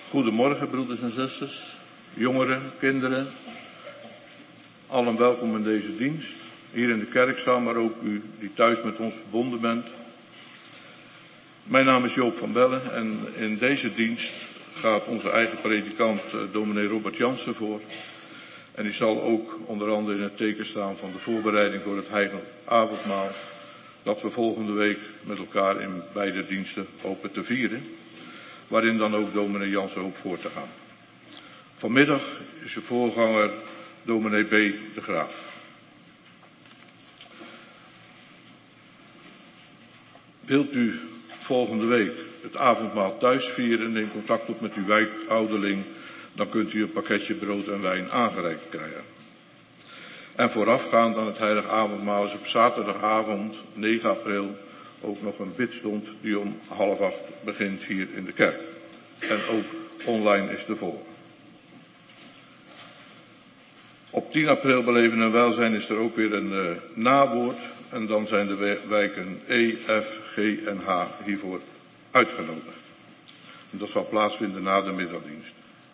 Goedemorgen, broeders en zusters, jongeren, kinderen. Allen welkom in deze dienst, hier in de kerkzaal, maar ook u die thuis met ons verbonden bent. Mijn naam is Joop van Bellen en in deze dienst gaat onze eigen predikant dominee Robert Jansen voor. En die zal ook onder andere in het teken staan van de voorbereiding voor het heilige avondmaal, dat we volgende week met elkaar in beide diensten hopen te vieren, waarin dan ook dominee Jansen hoopt voor te gaan. Vanmiddag is de voorganger dominee B. de Graaf. Wilt u volgende week het avondmaal thuis vieren, neem contact op met uw wijkouderling, dan kunt u een pakketje brood en wijn aangereikt krijgen. En voorafgaand aan het heilige avondmaal is op zaterdagavond 9 april ook nog een bidstond die om 7:30 begint hier in de kerk. En ook online is te volgen. Op 10 april beleven en welzijn is er ook weer een nawoord. En dan zijn de wijken E, F, G en H hiervoor uitgenodigd. En dat zal plaatsvinden na de middagdienst.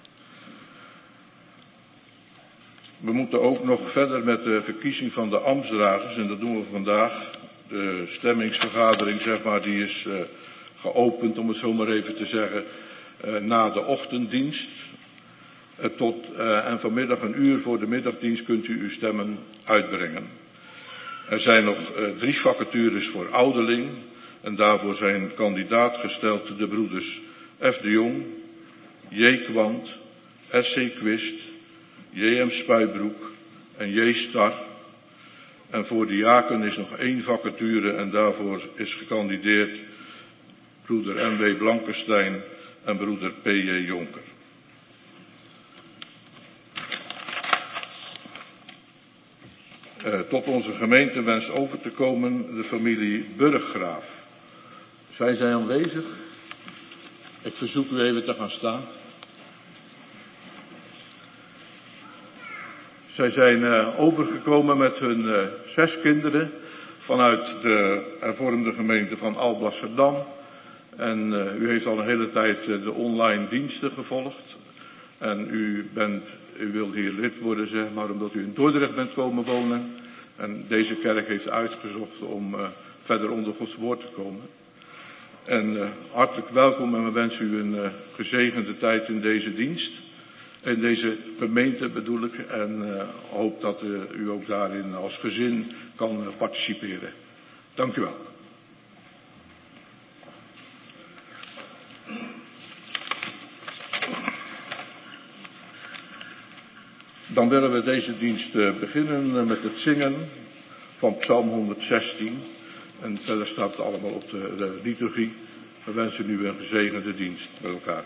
We moeten ook nog verder met de verkiezing van de ambtsdragers. En dat doen we vandaag. De stemmingsvergadering, zeg maar, die is geopend, om het zo maar even te zeggen, na de ochtenddienst. En vanmiddag 1 uur voor de middagdienst kunt u uw stemmen uitbrengen. Er zijn nog 3 vacatures voor ouderling. En daarvoor zijn kandidaat gesteld de broeders F. de Jong, J. Kwant, S.C. Quist, J.M. Spuibroek en J. Star. En voor diaken is nog 1 vacature en daarvoor is gekandideerd broeder M.W. Blankenstein en broeder P.J. Jonker. Tot onze gemeente wenst over te komen de familie Burggraaf. Zijn zij aanwezig? Ik verzoek u even te gaan staan. Zij zijn overgekomen met hun 6 kinderen vanuit de hervormde gemeente van Alblasserdam. En u heeft al een hele tijd de online diensten gevolgd. En u wilt hier lid worden, zeg maar, omdat u in Dordrecht bent komen wonen. En deze kerk heeft uitgezocht om verder onder Gods woord te komen. En hartelijk welkom en we wensen u een gezegende tijd in deze dienst. In deze gemeente bedoel ik. En hoop dat u ook daarin als gezin kan participeren. Dank u wel. Dan willen we deze dienst beginnen met het zingen van Psalm 116. En verder staat het allemaal op de liturgie. We wensen u een gezegende dienst met elkaar.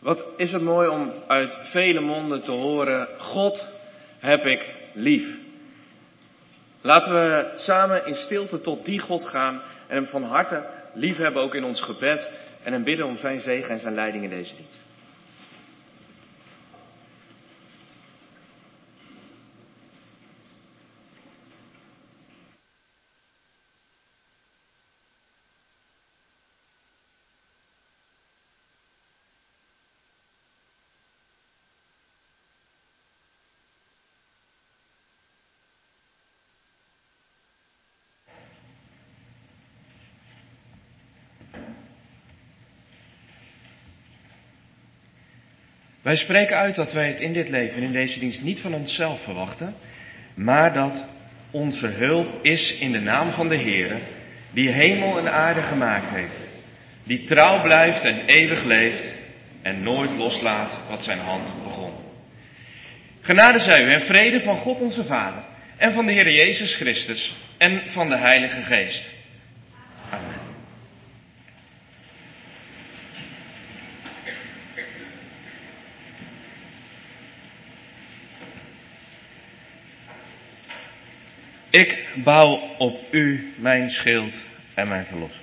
Wat is het mooi om uit vele monden te horen: God heb ik lief. Laten we samen in stilte tot die God gaan en hem van harte lief hebben, ook in ons gebed. En hem bidden om zijn zegen en zijn leiding in deze dienst. Wij spreken uit dat wij het in dit leven, in deze dienst, niet van onszelf verwachten, maar dat onze hulp is in de naam van de Heere, die hemel en aarde gemaakt heeft, die trouw blijft en eeuwig leeft en nooit loslaat wat zijn hand begon. Genade zij u en vrede van God onze Vader en van de Heer Jezus Christus en van de Heilige Geest. Amen. Ik bouw op u mijn schild en mijn verlosser.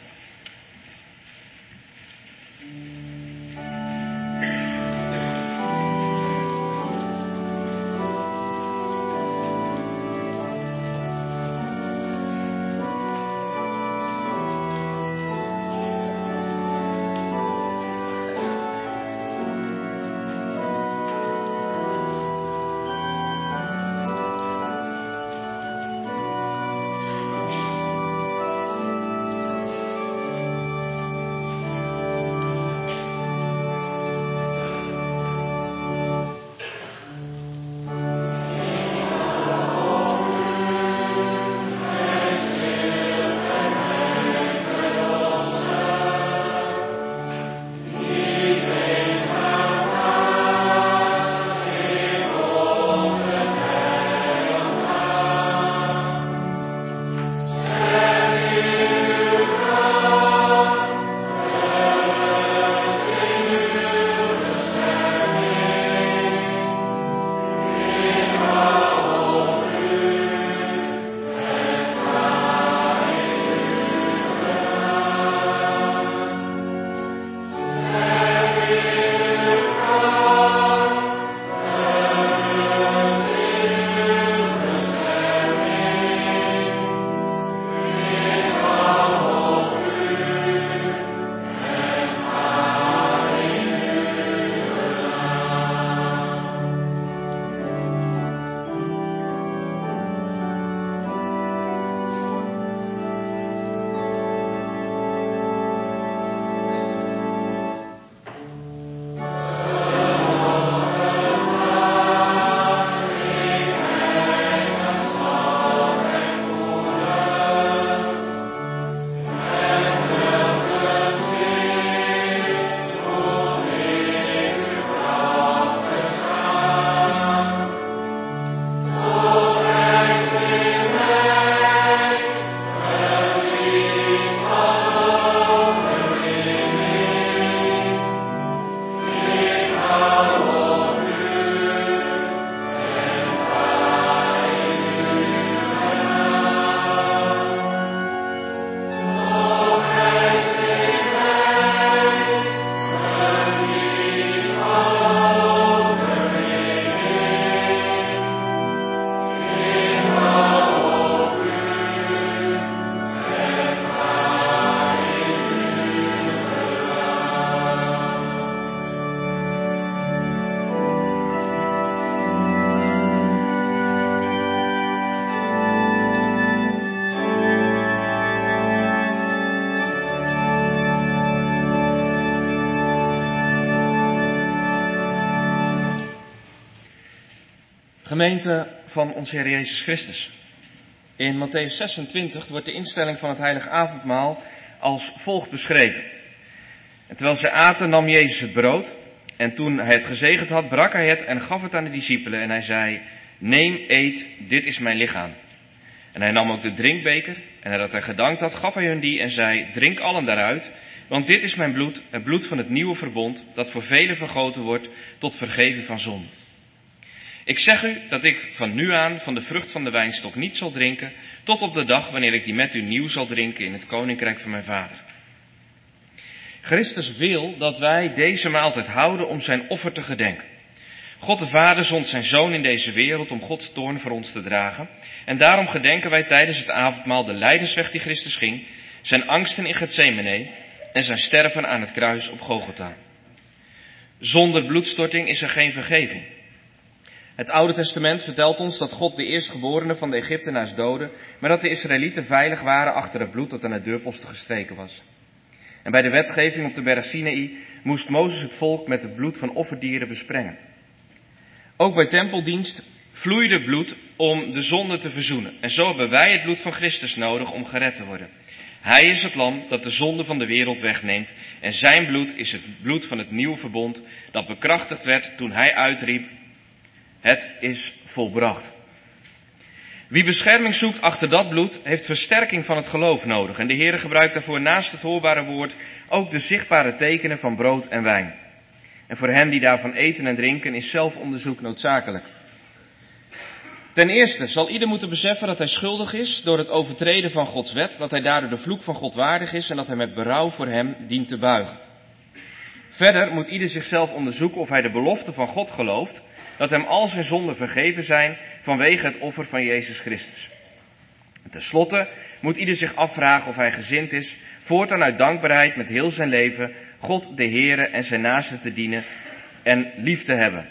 Gemeente van onze Heer Jezus Christus. In Mattheüs 26 wordt de instelling van het heilige avondmaal als volgt beschreven. En terwijl zij aten, nam Jezus het brood. En toen hij het gezegend had, brak hij het en gaf het aan de discipelen. En hij zei, neem, eet, dit is mijn lichaam. En hij nam ook de drinkbeker. En nadat hij gedankt had, gaf hij hun die en zei, drink allen daaruit. Want dit is mijn bloed, het bloed van het nieuwe verbond, dat voor velen vergoten wordt tot vergeving van zonde. Ik zeg u dat ik van nu aan van de vrucht van de wijnstok niet zal drinken, tot op de dag wanneer ik die met u nieuw zal drinken in het koninkrijk van mijn Vader. Christus wil dat wij deze maaltijd houden om zijn offer te gedenken. God de Vader zond zijn Zoon in deze wereld om Gods toorn voor ons te dragen. En daarom gedenken wij tijdens het avondmaal de lijdensweg die Christus ging, zijn angsten in Getsemane en zijn sterven aan het kruis op Golgotha. Zonder bloedstorting is er geen vergeving. Het Oude Testament vertelt ons dat God de eerstgeborene van de Egyptenaars doodde, maar dat de Israëlieten veilig waren achter het bloed dat aan de deurposten gestreken was. En bij de wetgeving op de berg Sinaï moest Mozes het volk met het bloed van offerdieren besprengen. Ook bij tempeldienst vloeide bloed om de zonde te verzoenen. En zo hebben wij het bloed van Christus nodig om gered te worden. Hij is het lam dat de zonde van de wereld wegneemt. En zijn bloed is het bloed van het nieuwe verbond dat bekrachtigd werd toen hij uitriep: het is volbracht. Wie bescherming zoekt achter dat bloed, heeft versterking van het geloof nodig. En de Heere gebruikt daarvoor naast het hoorbare woord ook de zichtbare tekenen van brood en wijn. En voor hen die daarvan eten en drinken is zelfonderzoek noodzakelijk. Ten eerste zal ieder moeten beseffen dat hij schuldig is door het overtreden van Gods wet, dat hij daardoor de vloek van God waardig is en dat hij met berouw voor hem dient te buigen. Verder moet ieder zichzelf onderzoeken of hij de belofte van God gelooft, dat hem al zijn zonden vergeven zijn vanwege het offer van Jezus Christus. En tenslotte moet ieder zich afvragen of hij gezind is voortaan uit dankbaarheid met heel zijn leven God de Heere en zijn naaste te dienen en lief te hebben.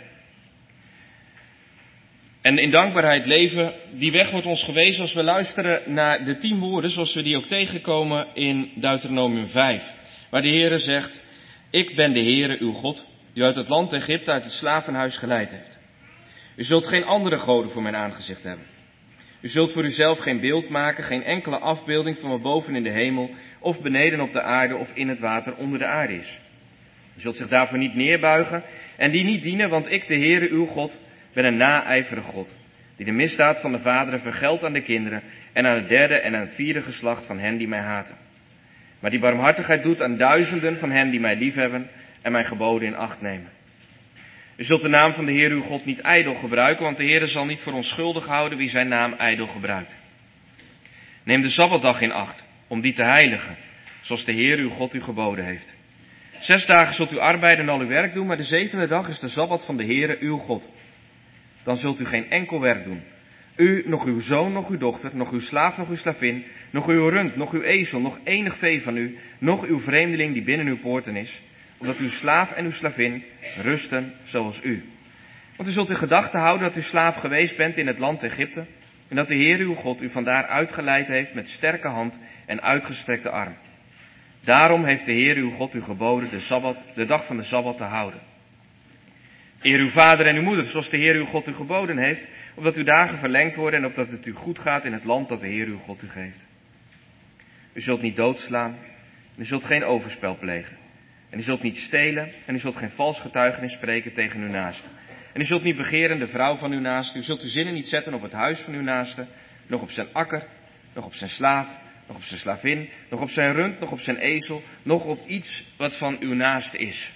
En in dankbaarheid leven, die weg wordt ons gewezen als we luisteren naar de 10 woorden zoals we die ook tegenkomen in Deuteronomium 5. Waar de Heere zegt: ik ben de Heere uw God, die u uit het land Egypte, uit het slavenhuis geleid heeft. U zult geen andere goden voor mijn aangezicht hebben. U zult voor uzelf geen beeld maken, geen enkele afbeelding van wat boven in de hemel, of beneden op de aarde, of in het water onder de aarde is. U zult zich daarvoor niet neerbuigen en die niet dienen, want ik, de Heere uw God, ben een naijverig God, die de misdaad van de vaderen vergeldt aan de kinderen en aan het 3e en aan het 4e geslacht van hen die mij haten. Maar die barmhartigheid doet aan duizenden van hen die mij liefhebben en mijn geboden in acht nemen. U zult de naam van de Heer uw God niet ijdel gebruiken, want de Heer zal niet voor onschuldig houden wie zijn naam ijdel gebruikt. Neem de Sabbatdag in acht, om die te heiligen, zoals de Heer uw God u geboden heeft. 6 dagen zult u arbeiden en al uw werk doen, maar de 7e dag is de Sabbat van de Heer uw God. Dan zult u geen enkel werk doen. U, nog uw zoon, nog uw dochter, nog uw slaaf, nog uw slavin, nog uw rund, nog uw ezel, nog enig vee van u, nog uw vreemdeling die binnen uw poorten is, omdat uw slaaf en uw slavin rusten zoals u. Want u zult in gedachten houden dat u slaaf geweest bent in het land Egypte, en dat de Heer uw God u vandaar uitgeleid heeft met sterke hand en uitgestrekte arm. Daarom heeft de Heer uw God u geboden de dag van de Sabbat te houden. Eer uw vader en uw moeder, zoals de Heer uw God u geboden heeft, opdat uw dagen verlengd worden en opdat het u goed gaat in het land dat de Heer uw God u geeft. U zult niet doodslaan, en u zult geen overspel plegen. En u zult niet stelen, en u zult geen vals getuigenis spreken tegen uw naaste. En u zult niet begeren de vrouw van uw naaste, u zult uw zinnen niet zetten op het huis van uw naaste, nog op zijn akker, nog op zijn slaaf, nog op zijn slavin, nog op zijn rund, nog op zijn ezel, nog op iets wat van uw naaste is.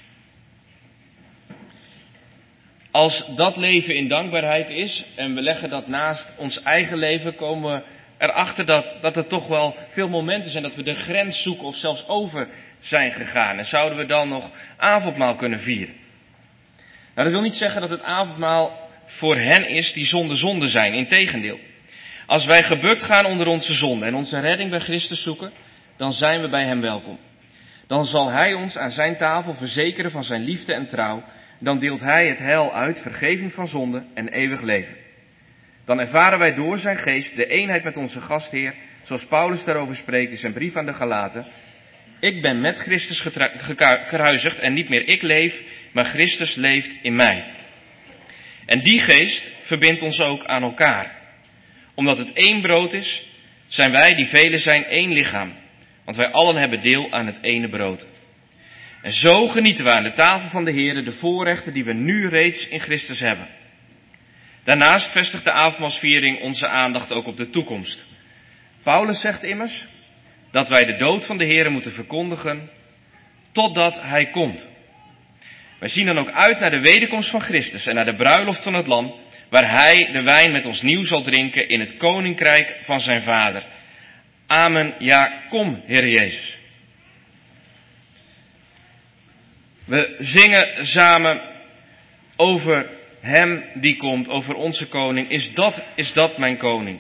Als dat leven in dankbaarheid is en we leggen dat naast ons eigen leven, komen we erachter dat er toch wel veel momenten zijn dat we de grens zoeken of zelfs over zijn gegaan. En zouden we dan nog avondmaal kunnen vieren? Nou, dat wil niet zeggen dat het avondmaal voor hen is die zonder zonde zijn. Integendeel. Als wij gebukt gaan onder onze zonde en onze redding bij Christus zoeken, dan zijn we bij hem welkom. Dan zal hij ons aan zijn tafel verzekeren van zijn liefde en trouw. Dan deelt hij het heil uit, vergeving van zonde en eeuwig leven. Dan ervaren wij door zijn geest de eenheid met onze gastheer, zoals Paulus daarover spreekt in zijn brief aan de Galaten. Ik ben met Christus gekruisigd en niet meer ik leef, maar Christus leeft in mij. En die geest verbindt ons ook aan elkaar. Omdat het één brood is, zijn wij die velen zijn één lichaam. Want wij allen hebben deel aan het ene brood. En zo genieten we aan de tafel van de Heer de voorrechten die we nu reeds in Christus hebben. Daarnaast vestigt de avondmaalsviering onze aandacht ook op de toekomst. Paulus zegt immers dat wij de dood van de Heer moeten verkondigen totdat hij komt. Wij zien dan ook uit naar de wederkomst van Christus en naar de bruiloft van het Lam, waar hij de wijn met ons nieuw zal drinken in het koninkrijk van zijn Vader. Amen, ja, kom, Heer Jezus. We zingen samen over hem die komt, over onze koning. Is dat mijn koning?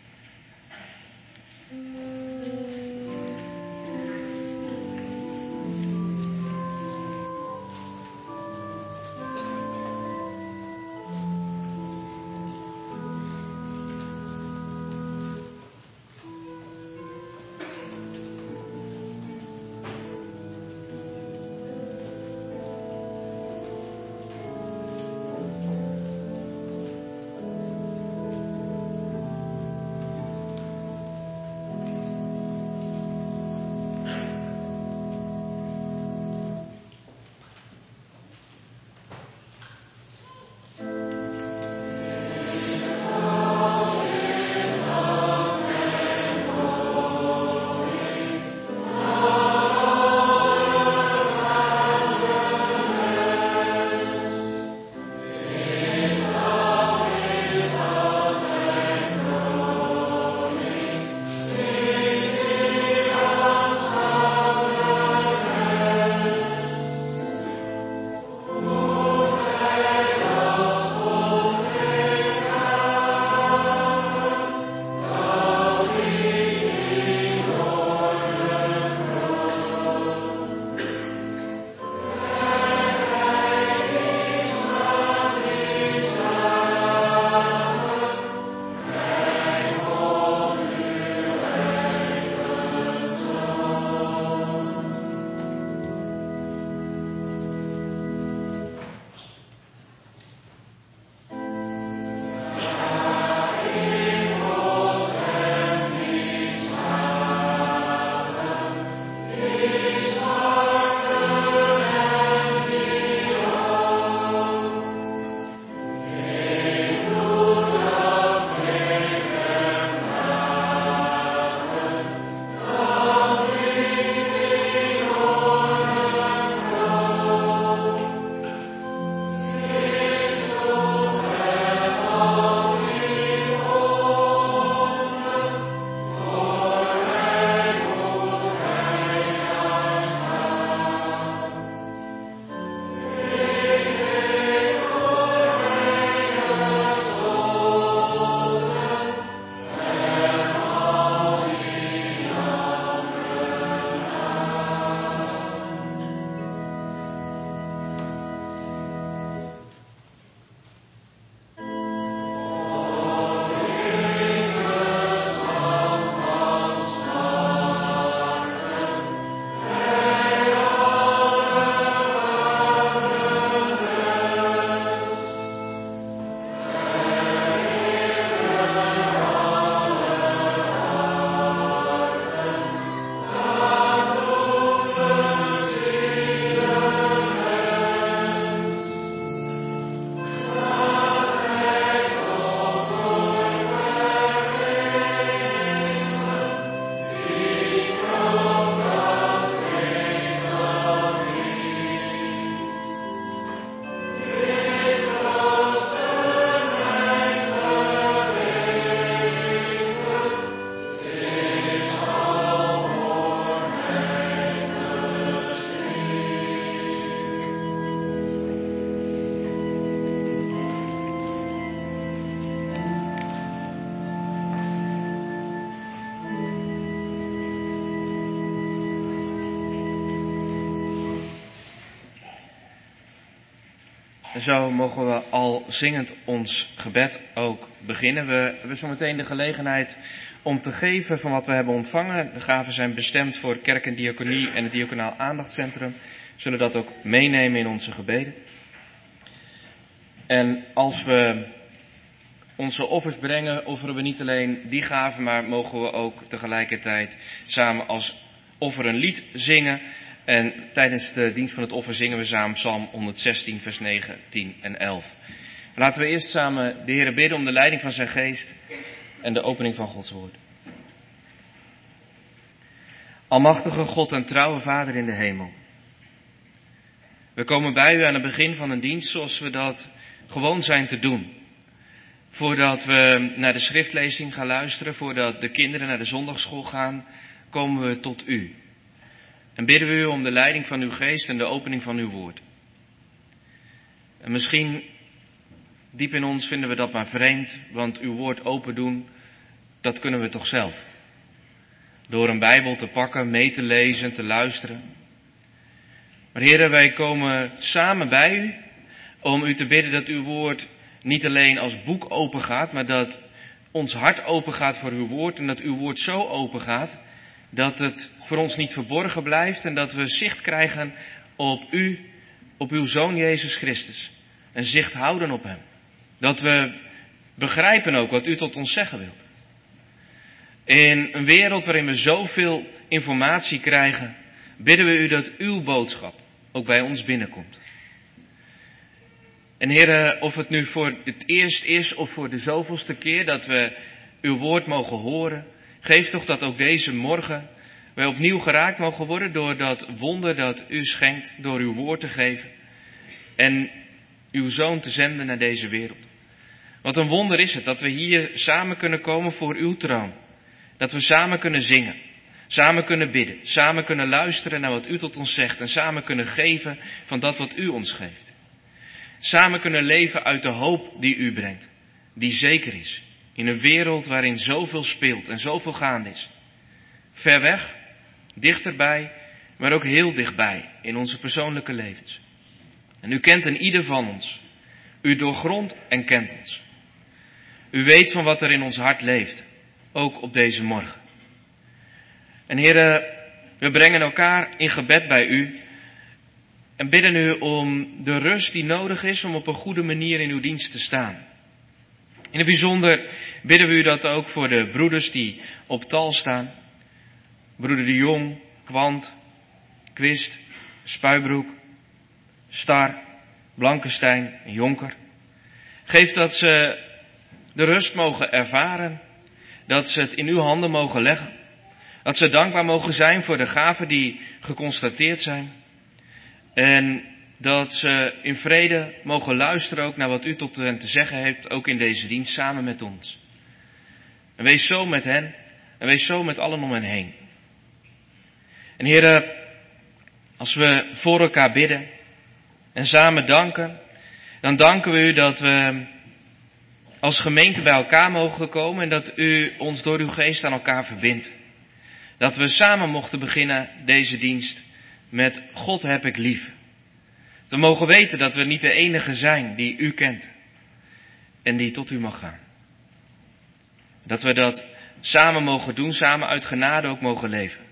En zo mogen we al zingend ons gebed ook beginnen. We hebben zo meteen de gelegenheid om te geven van wat we hebben ontvangen. De gaven zijn bestemd voor kerk en diaconie en het diaconaal aandachtscentrum. We zullen dat ook meenemen in onze gebeden. En als we onze offers brengen, offeren we niet alleen die gaven, maar mogen we ook tegelijkertijd samen als offer een lied zingen. En tijdens de dienst van het offer zingen we samen Psalm 116, vers 9, 10 en 11. Laten we eerst samen de Heere bidden om de leiding van zijn geest en de opening van Gods woord. Almachtige God en trouwe Vader in de hemel, We komen bij u aan het begin van een dienst zoals we dat gewoon zijn te doen. Voordat we naar de schriftlezing gaan luisteren, voordat de kinderen naar de zondagschool gaan, komen we tot u. En bidden we u om de leiding van uw geest en de opening van uw woord. En misschien diep in ons vinden we dat maar vreemd, want uw woord open doen, dat kunnen we toch zelf. Door een Bijbel te pakken, mee te lezen, te luisteren. Maar heren, wij komen samen bij u om u te bidden dat uw woord niet alleen als boek open gaat, maar dat ons hart open gaat voor uw woord en dat uw woord zo open gaat dat het voor ons niet verborgen blijft en dat we zicht krijgen op u, op uw Zoon Jezus Christus. En zicht houden op hem. Dat we begrijpen ook wat u tot ons zeggen wilt. In een wereld waarin we zoveel informatie krijgen, bidden we u dat uw boodschap ook bij ons binnenkomt. En heren, of het nu voor het eerst is of voor de zoveelste keer dat we uw woord mogen horen, geef toch dat ook deze morgen wij opnieuw geraakt mogen worden door dat wonder dat u schenkt, door uw woord te geven en uw Zoon te zenden naar deze wereld. Wat een wonder is het dat we hier samen kunnen komen voor uw troon. Dat we samen kunnen zingen, samen kunnen bidden, samen kunnen luisteren naar wat u tot ons zegt en samen kunnen geven van dat wat u ons geeft. Samen kunnen leven uit de hoop die u brengt, die zeker is, in een wereld waarin zoveel speelt en zoveel gaande is. Ver weg, dichterbij, maar ook heel dichtbij in onze persoonlijke levens. En u kent een ieder van ons. U doorgrondt en kent ons. U weet van wat er in ons hart leeft, ook op deze morgen. En heren, we brengen elkaar in gebed bij u en bidden u om de rust die nodig is om op een goede manier in uw dienst te staan. In het bijzonder bidden we u dat ook voor de broeders die op tal staan. Broeder de Jong, Kwant, Quist, Spuibroek, Star, Blankenstein en Jonker. Geef dat ze de rust mogen ervaren, dat ze het in uw handen mogen leggen. Dat ze dankbaar mogen zijn voor de gaven die geconstateerd zijn. En dat ze in vrede mogen luisteren ook naar wat u tot hen te zeggen heeft, ook in deze dienst samen met ons. En wees zo met hen en wees zo met allen om hen heen. En heren, als we voor elkaar bidden en samen danken, dan danken we u dat we als gemeente bij elkaar mogen komen en dat u ons door uw geest aan elkaar verbindt. Dat we samen mochten beginnen deze dienst met God heb ik lief. We mogen weten dat we niet de enige zijn die u kent en die tot u mag gaan. Dat we dat samen mogen doen, samen uit genade ook mogen leven.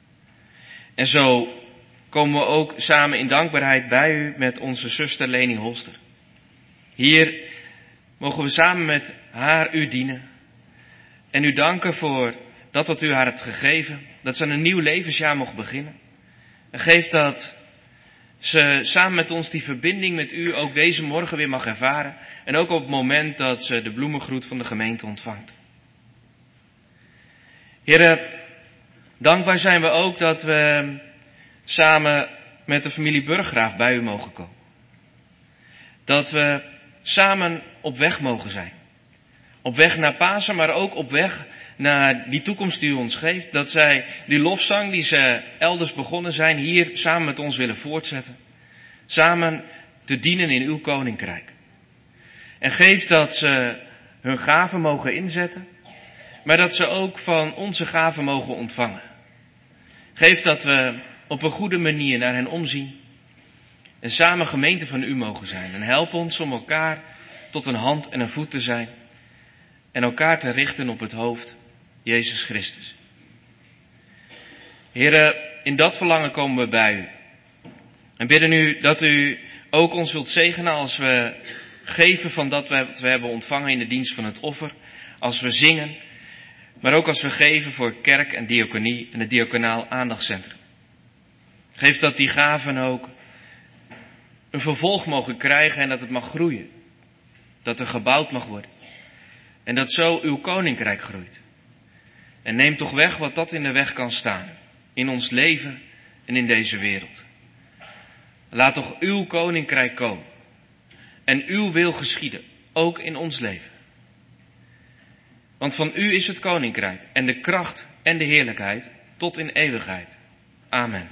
En zo komen we ook samen in dankbaarheid bij u met onze zuster Leni Holster. Hier mogen we samen met haar u dienen en u danken voor dat wat u haar hebt gegeven, dat ze een nieuw levensjaar mocht beginnen. En geef dat ze samen met ons die verbinding met u ook deze morgen weer mag ervaren. En ook op het moment dat ze de bloemengroet van de gemeente ontvangt. Heren, dankbaar zijn we ook dat we samen met de familie Burggraaf bij u mogen komen. Dat we samen op weg mogen zijn. Op weg naar Pasen, maar ook op weg naar die toekomst die u ons geeft. Dat zij die lofzang die ze elders begonnen zijn, hier samen met ons willen voortzetten. Samen te dienen in uw koninkrijk. En geef dat ze hun gaven mogen inzetten, maar dat ze ook van onze gaven mogen ontvangen. Geef dat we op een goede manier naar hen omzien en samen gemeente van u mogen zijn. En help ons om elkaar tot een hand en een voet te zijn en elkaar te richten op het hoofd, Jezus Christus. Heren, in dat verlangen komen we bij u. En bidden u dat u ook ons wilt zegenen als we geven van dat wat we hebben ontvangen in de dienst van het offer. Als we zingen, maar ook als we geven voor kerk en diaconie en het diaconaal aandachtscentrum. Geef dat die gaven ook een vervolg mogen krijgen en dat het mag groeien. Dat er gebouwd mag worden. En dat zo uw koninkrijk groeit. En neem toch weg wat dat in de weg kan staan. In ons leven en in deze wereld. Laat toch uw koninkrijk komen. En uw wil geschieden, ook in ons leven. Want van u is het koninkrijk en de kracht en de heerlijkheid tot in eeuwigheid. Amen.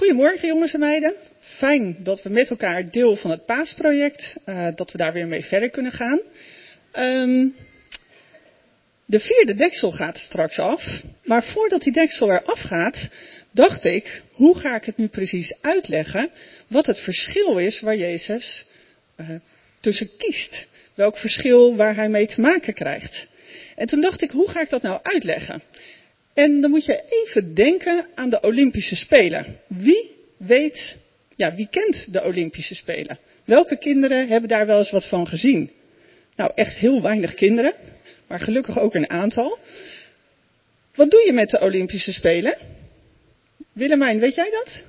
Goedemorgen jongens en meiden. Fijn dat we met elkaar deel van het paasproject, dat we daar weer mee verder kunnen gaan. De 4e deksel gaat straks af, maar voordat die deksel eraf gaat, dacht ik, hoe ga ik het nu precies uitleggen, wat het verschil is waar Jezus tussen kiest. Welk verschil waar hij mee te maken krijgt. En toen dacht ik, hoe ga ik dat nou uitleggen? En dan moet je even denken aan de Olympische Spelen. Wie kent de Olympische Spelen? Welke kinderen hebben daar wel eens wat van gezien? Nou, echt heel weinig kinderen, maar gelukkig ook een aantal. Wat doe je met de Olympische Spelen? Willemijn, weet jij dat?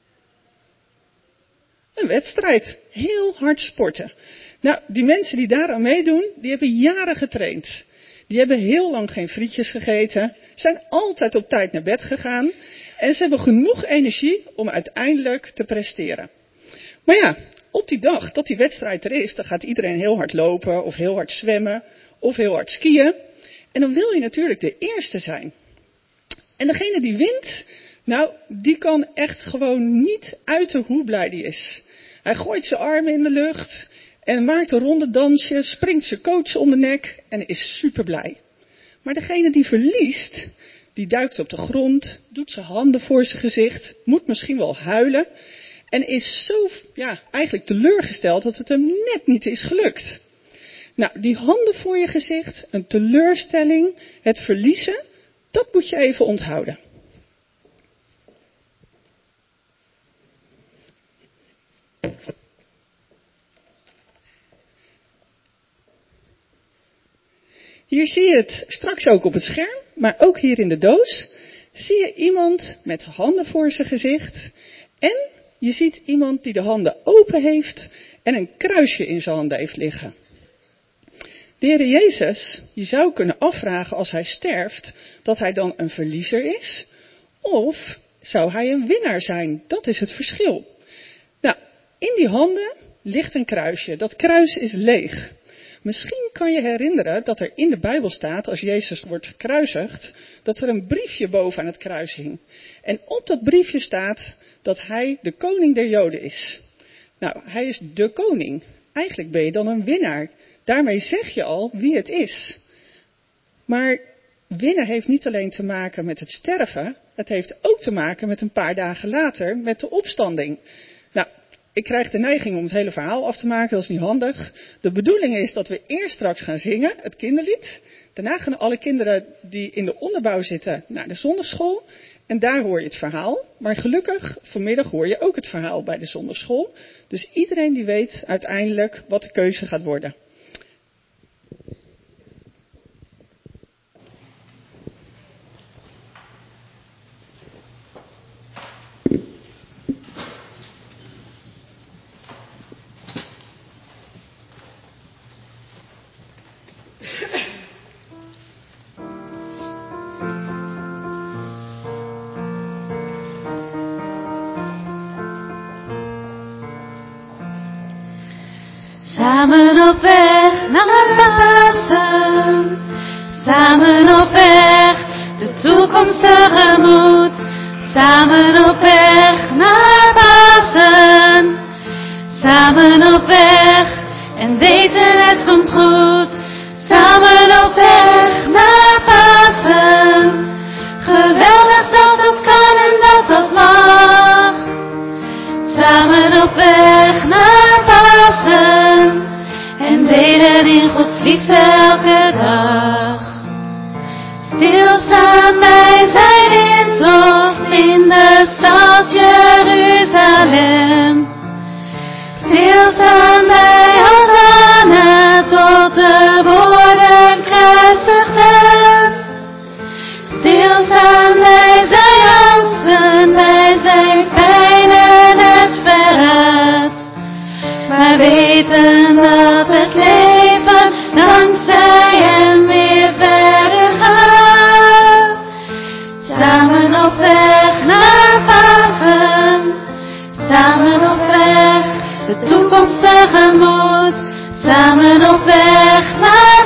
Een wedstrijd. Heel hard sporten. Nou, die mensen die daaraan meedoen, die hebben jaren getraind. Die hebben heel lang geen frietjes gegeten, zijn altijd op tijd naar bed gegaan en ze hebben genoeg energie om uiteindelijk te presteren. Maar ja, op die dag dat die wedstrijd er is, dan gaat iedereen heel hard lopen of heel hard zwemmen of heel hard skiën. En dan wil je natuurlijk de eerste zijn. En degene die wint, nou, die kan echt gewoon niet uiten hoe blij die is. Hij gooit zijn armen in de lucht en maakt een ronde dansje, springt zijn coach om de nek en is super blij. Maar degene die verliest, die duikt op de grond, doet zijn handen voor zijn gezicht, moet misschien wel huilen en is zo eigenlijk teleurgesteld dat het hem net niet is gelukt. Nou, die handen voor je gezicht, een teleurstelling, het verliezen, dat moet je even onthouden. Hier zie je het straks ook op het scherm, maar ook hier in de doos zie je iemand met handen voor zijn gezicht en je ziet iemand die de handen open heeft en een kruisje in zijn handen heeft liggen. De Heer Jezus, je zou kunnen afvragen als hij sterft, dat hij dan een verliezer is, of zou hij een winnaar zijn? Dat is het verschil. Nou, in die handen ligt een kruisje. Dat kruis is leeg. Misschien kan je herinneren dat er in de Bijbel staat, als Jezus wordt gekruisigd, dat er een briefje boven aan het kruis hing. En op dat briefje staat dat hij de koning der Joden is. Nou, hij is de koning. Eigenlijk ben je dan een winnaar. Daarmee zeg je al wie het is. Maar winnen heeft niet alleen te maken met het sterven, het heeft ook te maken met een paar dagen later met de opstanding. Nou, ik krijg de neiging om het hele verhaal af te maken, dat is niet handig. De bedoeling is dat we eerst straks gaan zingen, het kinderlied. Daarna gaan alle kinderen die in de onderbouw zitten naar de zondagschool. En daar hoor je het verhaal. Maar gelukkig, vanmiddag hoor je ook het verhaal bij de zondagschool. Dus iedereen die weet uiteindelijk wat de keuze gaat worden. Samen op weg naar Pasen, samen op weg de toekomst tegemoet. Samen op weg naar Pasen, samen op weg en weten het komt goed. Samen op weg naar Pasen, geweldig dat dat kan en dat dat mag. Samen op weg naar Pasen en delen in Gods liefde elke dag. Stilstaan bij zijn intocht in de stad Jeruzalem. Stilstaan bij Hosanna tot de woorden kruisigt hem. Stilstaan bij zijn angsten, bij zijn pijn en het verraad. Maar weten dat het leven dankzij hem weer verder gaat. Samen op weg naar Pasen, samen op weg de toekomst tegemoet. Samen op weg naar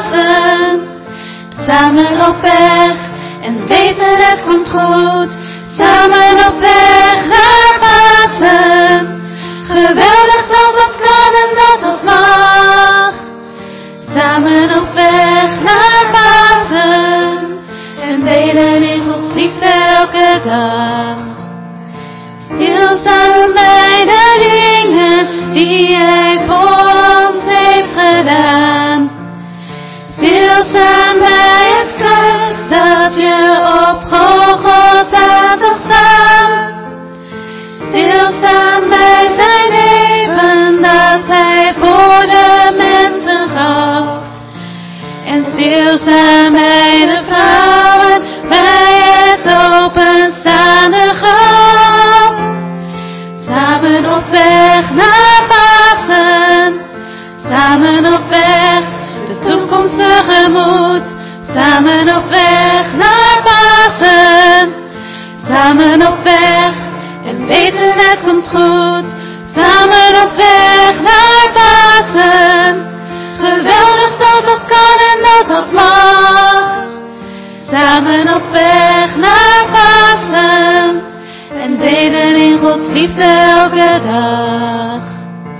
Pasen, samen op weg en weten het komt goed. samen op weg naar Pasen. Geweldig dat dat kan en dat dat mag. Samen op weg naar Pasen en delen in Gods liefde elke dag. Stilstaan bij de dingen die Hij voor ons heeft gedaan. Stilstaan bij het kruis dat je op Golgotha zag staan. Stilstaan bij zijn leven dat Hij voor de mensen gaf. En stilstaan bij de vrouwen bij het openstaande graf. Samen op weg naar Pasen, samen op weg de toekomst tegemoet. Samen op weg naar Pasen, samen op weg en weten het komt goed. Samen op weg naar Pasen, geweldig dat dat kan en dat dat mag. Samen op weg naar Pasen en delen in Gods liefde elke dag.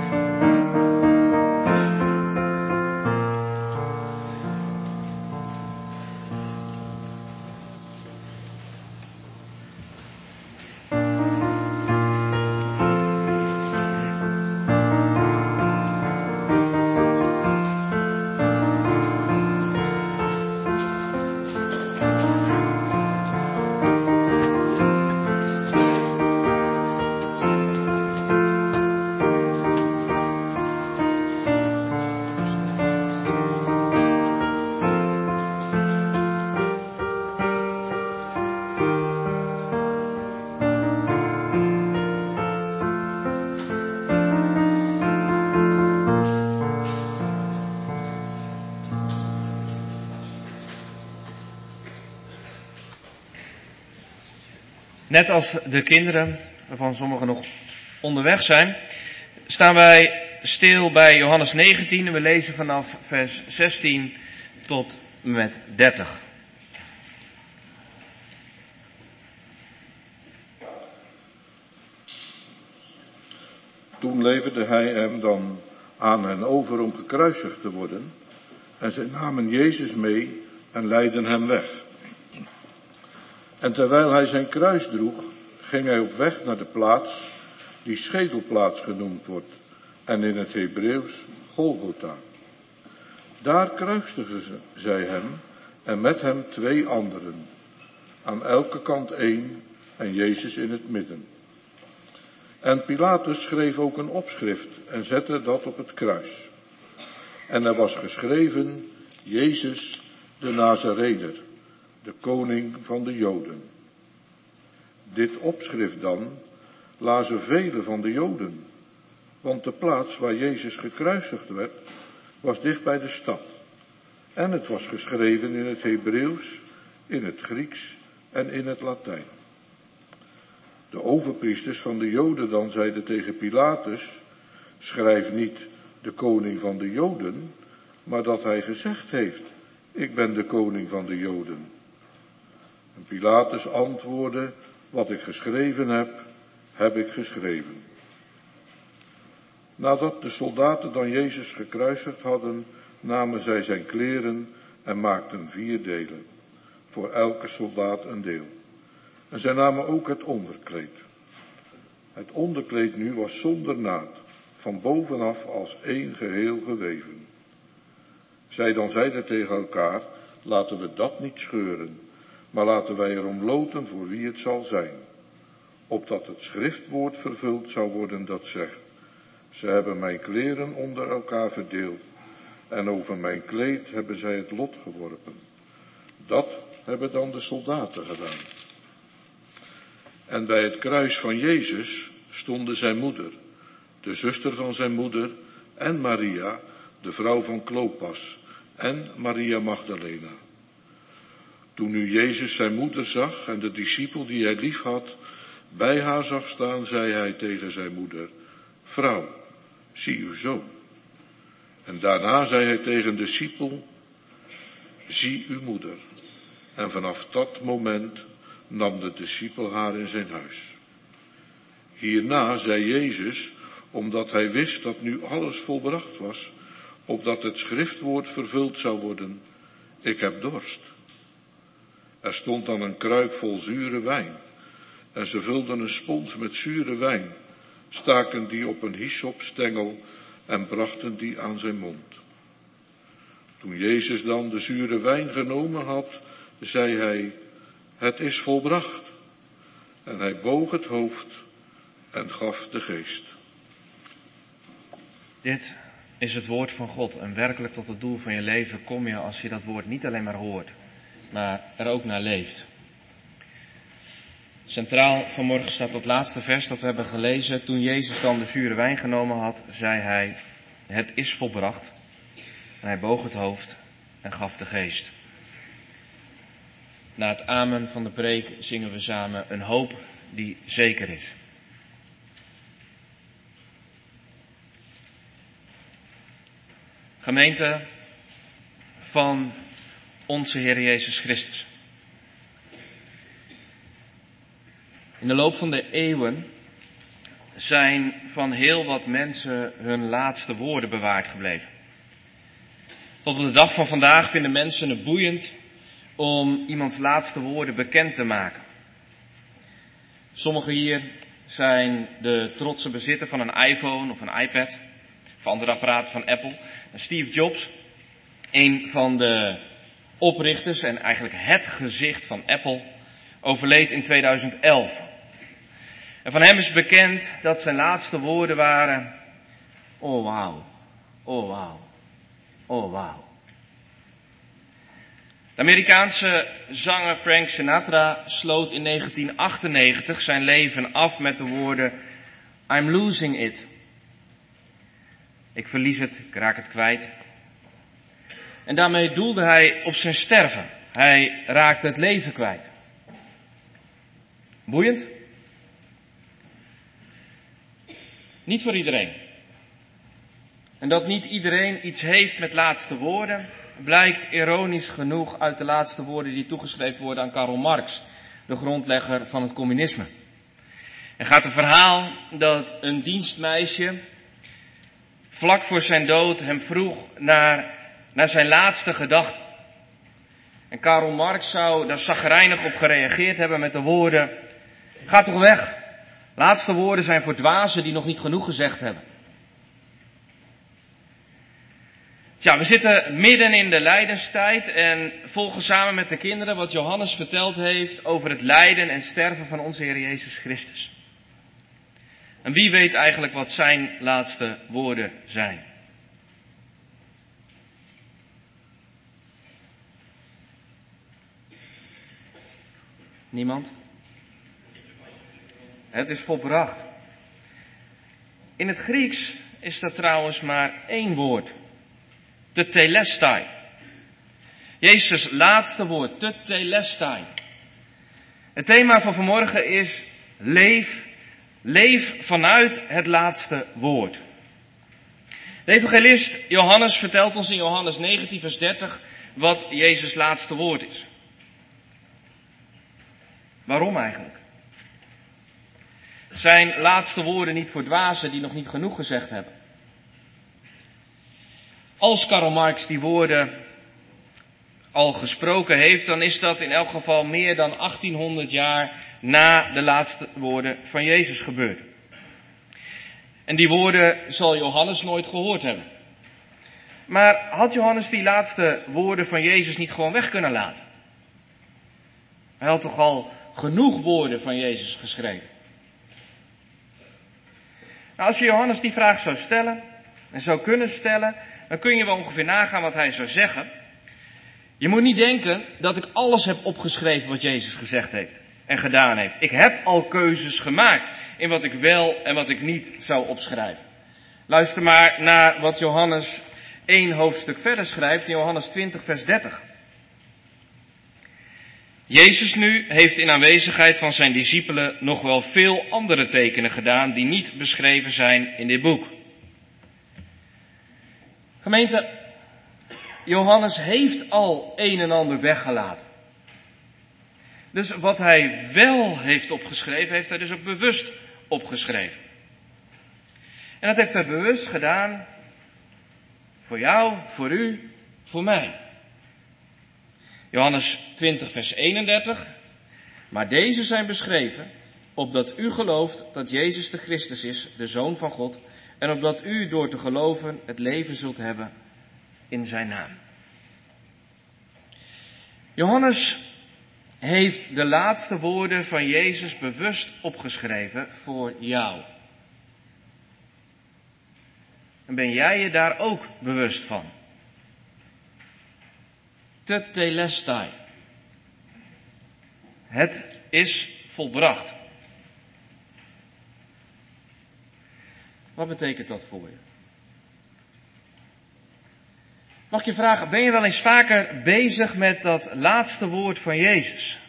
Net als de kinderen, waarvan sommigen nog onderweg zijn, staan wij stil bij Johannes 19 en we lezen vanaf vers 16 tot met 30. Toen leverde hij hem dan aan hen over om gekruisigd te worden, en zij namen Jezus mee en leidden hem weg. En terwijl hij zijn kruis droeg, ging hij op weg naar de plaats die Schedelplaats genoemd wordt, en in het Hebreeuws Golgotha. Daar kruisigden zij hem en met hem 2 anderen, aan elke kant 1 en Jezus in het midden. En Pilatus schreef ook een opschrift en zette dat op het kruis. En er was geschreven, Jezus de Nazarener, de koning van de Joden. Dit opschrift dan lazen velen van de Joden, want de plaats waar Jezus gekruisigd werd, was dicht bij de stad. En het was geschreven in het Hebreeuws, in het Grieks en in het Latijn. De overpriesters van de Joden dan zeiden tegen Pilatus, schrijf niet de koning van de Joden, maar dat hij gezegd heeft, ik ben de koning van de Joden. En Pilatus antwoordde, wat ik geschreven heb ik geschreven. Nadat de soldaten dan Jezus gekruisigd hadden, namen zij zijn kleren en maakten 4 delen, voor elke soldaat een deel. En zij namen ook het onderkleed. Het onderkleed nu was zonder naad, van bovenaf als 1 geheel geweven. Zij dan zeiden tegen elkaar, laten we dat niet scheuren, maar laten wij erom loten voor wie het zal zijn. Opdat het schriftwoord vervuld zou worden dat zegt, ze hebben mijn kleren onder elkaar verdeeld en over mijn kleed hebben zij het lot geworpen. Dat hebben dan de soldaten gedaan. En bij het kruis van Jezus stonden zijn moeder, de zuster van zijn moeder en Maria, de vrouw van Klopas en Maria Magdalena. Toen nu Jezus zijn moeder zag en de discipel die hij lief had, bij haar zag staan, zei hij tegen zijn moeder, vrouw, zie uw zoon. En daarna zei hij tegen de discipel, zie uw moeder. En vanaf dat moment nam de discipel haar in zijn huis. Hierna zei Jezus, omdat hij wist dat nu alles volbracht was, opdat het schriftwoord vervuld zou worden: ik heb dorst. Er stond dan een kruik vol zure wijn, en ze vulden een spons met zure wijn, staken die op een hyssopstengel en brachten die aan zijn mond. Toen Jezus dan de zure wijn genomen had, zei hij: het is volbracht. En hij boog het hoofd en gaf de geest. Dit is het woord van God. En werkelijk tot het doel van je leven kom je als je dat woord niet alleen maar hoort, maar er ook naar leeft. Centraal vanmorgen staat dat laatste vers dat we hebben gelezen. Toen Jezus dan de zure wijn genomen had, zei hij: het is volbracht. En hij boog het hoofd en gaf de geest. Na het amen van de preek zingen we samen een hoop die zeker is. Gemeente van onze Heer Jezus Christus. In de loop van de eeuwen zijn van heel wat mensen hun laatste woorden bewaard gebleven. Tot op de dag van vandaag vinden mensen het boeiend om iemands laatste woorden bekend te maken. Sommigen hier zijn de trotse bezitter van een iPhone of een iPad of andere apparaten van Apple. Steve Jobs, een van de oprichters en eigenlijk het gezicht van Apple, overleed in 2011. En van hem is bekend dat zijn laatste woorden waren: oh wauw, oh wauw, oh wauw. De Amerikaanse zanger Frank Sinatra sloot in 1998 zijn leven af met de woorden: I'm losing it. Ik verlies het, ik raak het kwijt. En daarmee doelde hij op zijn sterven. Hij raakte het leven kwijt. Boeiend? Niet voor iedereen. En dat niet iedereen iets heeft met laatste woorden, blijkt ironisch genoeg uit de laatste woorden die toegeschreven worden aan Karl Marx, de grondlegger van het communisme. Er gaat een verhaal dat een dienstmeisje vlak voor zijn dood hem vroeg naar zijn laatste gedachten. En Karl Marx zou daar chagrijnig op gereageerd hebben met de woorden: ga toch weg. Laatste woorden zijn voor dwazen die nog niet genoeg gezegd hebben. Tja, we zitten midden in de lijdenstijd en volgen samen met de kinderen wat Johannes verteld heeft over het lijden en sterven van onze Heer Jezus Christus. En wie weet eigenlijk wat zijn laatste woorden zijn? Niemand? Het is volbracht. In het Grieks is dat trouwens maar één woord. De telestai. Jezus' laatste woord, de telestai. Het thema van vanmorgen is leef. Leef vanuit het laatste woord. De evangelist Johannes vertelt ons in Johannes 19 vers 30 wat Jezus' laatste woord is. Waarom eigenlijk? Zijn laatste woorden niet voor dwazen die nog niet genoeg gezegd hebben? Als Karl Marx die woorden al gesproken heeft, dan is dat in elk geval meer dan 1800 jaar na de laatste woorden van Jezus gebeurd. En die woorden zal Johannes nooit gehoord hebben. Maar had Johannes die laatste woorden van Jezus niet gewoon weg kunnen laten? Hij had toch al genoeg woorden van Jezus geschreven? Nou, als je Johannes die vraag zou stellen en zou kunnen stellen, dan kun je wel ongeveer nagaan wat hij zou zeggen. Je moet niet denken dat ik alles heb opgeschreven wat Jezus gezegd heeft en gedaan heeft. Ik heb al keuzes gemaakt in wat ik wel en wat ik niet zou opschrijven. Luister maar naar wat Johannes 1 hoofdstuk verder schrijft in Johannes 20 vers 30. Jezus nu heeft in aanwezigheid van zijn discipelen nog wel veel andere tekenen gedaan die niet beschreven zijn in dit boek. Gemeente, Johannes heeft al een en ander weggelaten. Dus wat hij wel heeft opgeschreven, heeft hij dus ook bewust opgeschreven. En dat heeft hij bewust gedaan voor jou, voor u, voor mij. Johannes 20 vers 31. Maar deze zijn beschreven, opdat u gelooft dat Jezus de Christus is, de Zoon van God, en opdat u door te geloven het leven zult hebben in zijn naam. Johannes heeft de laatste woorden van Jezus bewust opgeschreven voor jou. En ben jij je daar ook bewust van? Tetelestai. Het is volbracht. Wat betekent dat voor je? Mag ik je vragen, ben je wel eens vaker bezig met dat laatste woord van Jezus?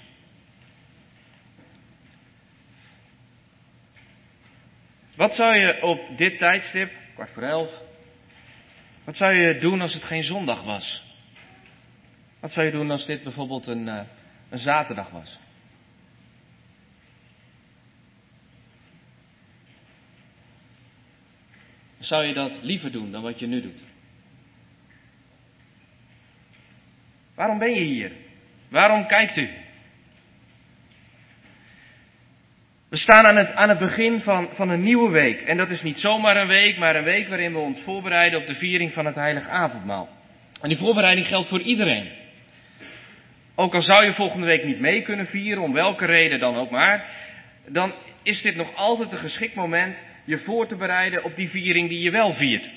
Wat zou je op dit tijdstip, 11:15, wat zou je doen als het geen zondag was? Wat zou je doen als dit bijvoorbeeld een zaterdag was? Zou je dat liever doen dan wat je nu doet? Waarom ben je hier? Waarom kijkt u? We staan aan het begin van een nieuwe week. En dat is niet zomaar een week, maar een week waarin we ons voorbereiden op de viering van het Heilige Avondmaal. En die voorbereiding geldt voor iedereen. Ook al zou je volgende week niet mee kunnen vieren, om welke reden dan ook maar, dan is dit nog altijd een geschikt moment je voor te bereiden op die viering die je wel viert.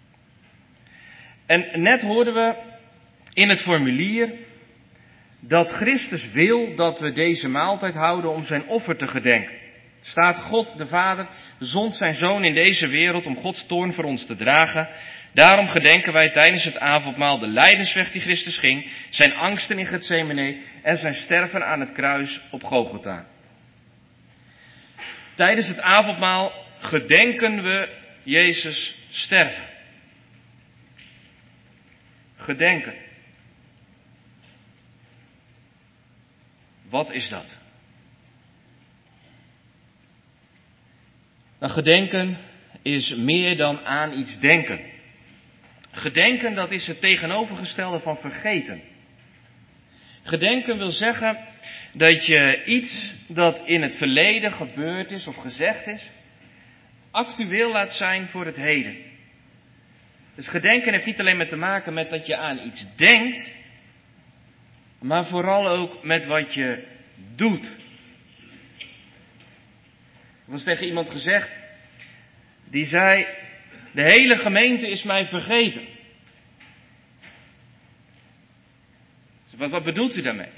En net hoorden we in het formulier dat Christus wil dat we deze maaltijd houden om zijn offer te gedenken. Staat: God de Vader zond zijn Zoon in deze wereld om Gods toorn voor ons te dragen. Daarom gedenken wij tijdens het avondmaal de lijdensweg die Christus ging, zijn angsten in Getsemane en zijn sterven aan het kruis op Golgotha. Tijdens het avondmaal gedenken we Jezus sterven. Gedenken. Wat is dat? Nou, gedenken is meer dan aan iets denken. Gedenken, dat is het tegenovergestelde van vergeten. Gedenken wil zeggen dat je iets dat in het verleden gebeurd is of gezegd is, actueel laat zijn voor het heden. Dus gedenken heeft niet alleen met te maken met dat je aan iets denkt, maar vooral ook met wat je doet. Er was tegen iemand gezegd, die zei: de hele gemeente is mij vergeten. Wat bedoelt u daarmee?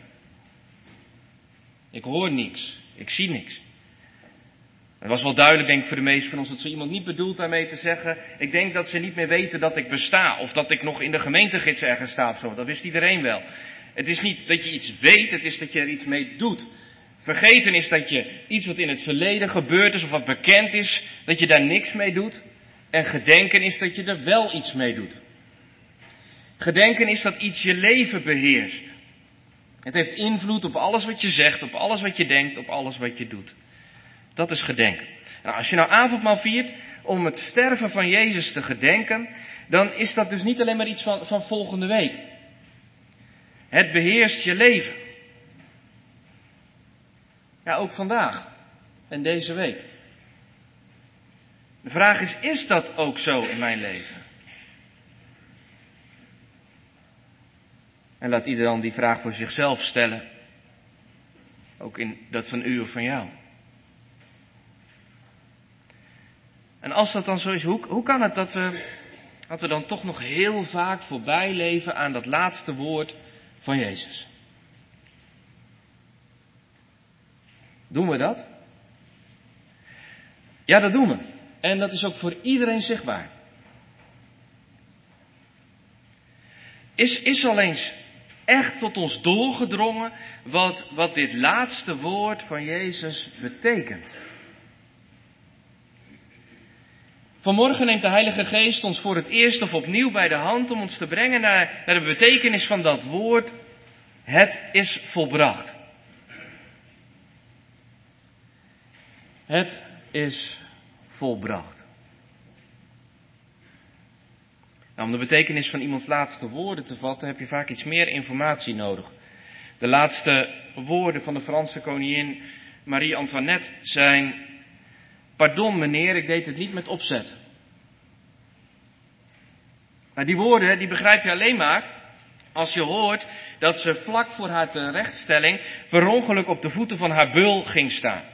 Ik hoor niks, ik zie niks. Het was wel duidelijk, denk ik, voor de meesten van ons dat zo iemand niet bedoelt daarmee te zeggen: ik denk dat ze niet meer weten dat ik besta, of dat ik nog in de gemeentegids ergens sta of zo. Dat wist iedereen wel. Het is niet dat je iets weet, het is dat je er iets mee doet. Vergeten is dat je iets wat in het verleden gebeurd is of wat bekend is, dat je daar niks mee doet. En gedenken is dat je er wel iets mee doet. Gedenken is dat iets je leven beheerst. Het heeft invloed op alles wat je zegt, op alles wat je denkt, op alles wat je doet. Dat is gedenken. Nou, als je nou avondmaal viert om het sterven van Jezus te gedenken, dan is dat dus niet alleen maar iets van volgende week. Het beheerst je leven. Ja, ook vandaag en deze week. De vraag is dat ook zo in mijn leven? En laat ieder dan die vraag voor zichzelf stellen. Ook in dat van u of van jou. En als dat dan zo is, hoe kan het dat we dan toch nog heel vaak voorbij leven aan dat laatste woord van Jezus? Doen we dat? Ja, dat doen we. En dat is ook voor iedereen zichtbaar. Is al eens echt tot ons doorgedrongen wat dit laatste woord van Jezus betekent? Vanmorgen neemt de Heilige Geest ons voor het eerst of opnieuw bij de hand om ons te brengen naar de betekenis van dat woord: het is volbracht. Het is volbracht. Nou, om de betekenis van iemands laatste woorden te vatten, heb je vaak iets meer informatie nodig. De laatste woorden van de Franse koningin Marie-Antoinette zijn: pardon meneer, ik deed het niet met opzet. Maar die woorden, die begrijp je alleen maar als je hoort dat ze vlak voor haar terechtstelling per ongeluk op de voeten van haar beul ging staan.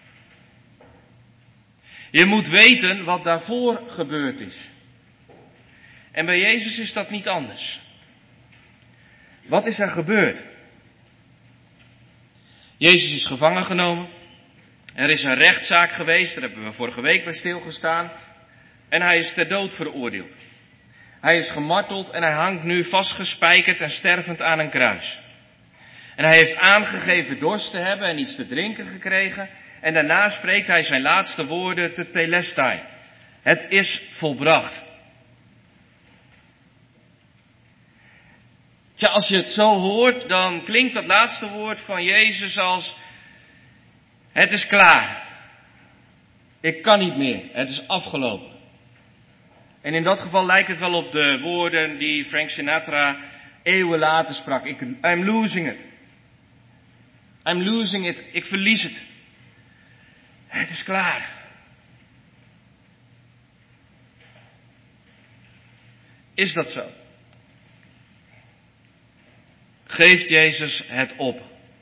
Je moet weten wat daarvoor gebeurd is. En bij Jezus is dat niet anders. Wat is er gebeurd? Jezus is gevangen genomen. Er is een rechtszaak geweest, daar hebben we vorige week bij stilgestaan. En hij is ter dood veroordeeld. Hij is gemarteld en hij hangt nu vastgespijkerd en stervend aan een kruis. En hij heeft aangegeven dorst te hebben en iets te drinken gekregen. En daarna spreekt hij zijn laatste woorden te telestai. Het is volbracht. Tja, als je het zo hoort, dan klinkt dat laatste woord van Jezus als: het is klaar. Ik kan niet meer. Het is afgelopen. En in dat geval lijkt het wel op de woorden die Frank Sinatra eeuwen later sprak. I'm losing it. I'm losing it. Ik verlies het. Het is klaar. Is dat zo? Geeft Jezus het op?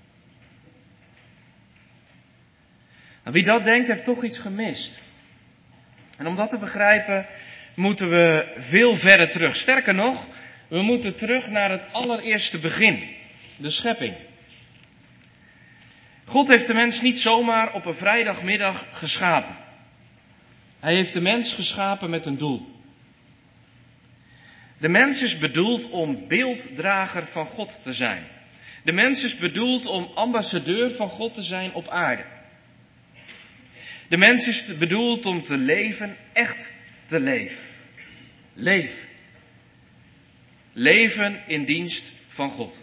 Nou, wie dat denkt, heeft toch iets gemist. En om dat te begrijpen, moeten we veel verder terug. Sterker nog, we moeten terug naar het allereerste begin. De schepping. God heeft de mens niet zomaar op een vrijdagmiddag geschapen. Hij heeft de mens geschapen met een doel. De mens is bedoeld om beelddrager van God te zijn. De mens is bedoeld om ambassadeur van God te zijn op aarde. De mens is bedoeld om te leven, echt te leven. Leef. Leven in dienst van God.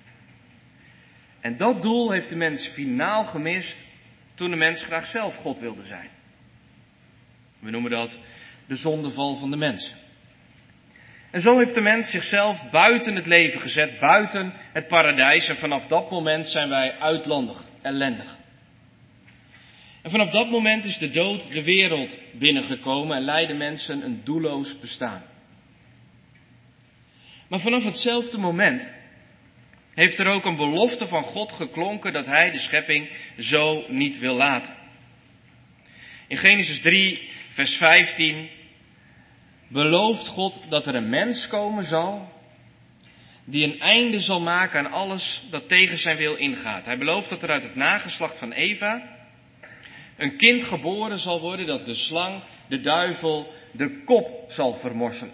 En dat doel heeft de mens finaal gemist toen de mens graag zelf God wilde zijn. We noemen dat de zondeval van de mens. En zo heeft de mens zichzelf buiten het leven gezet, buiten het paradijs. En vanaf dat moment zijn wij uitlandig, ellendig. En vanaf dat moment is de dood de wereld binnengekomen en leiden mensen een doelloos bestaan. Maar vanaf hetzelfde moment heeft er ook een belofte van God geklonken dat hij de schepping zo niet wil laten. In Genesis 3, vers 15 belooft God dat er een mens komen zal die een einde zal maken aan alles dat tegen zijn wil ingaat. Hij belooft dat er uit het nageslacht van Eva een kind geboren zal worden dat de slang, de duivel, de kop zal vermorsen.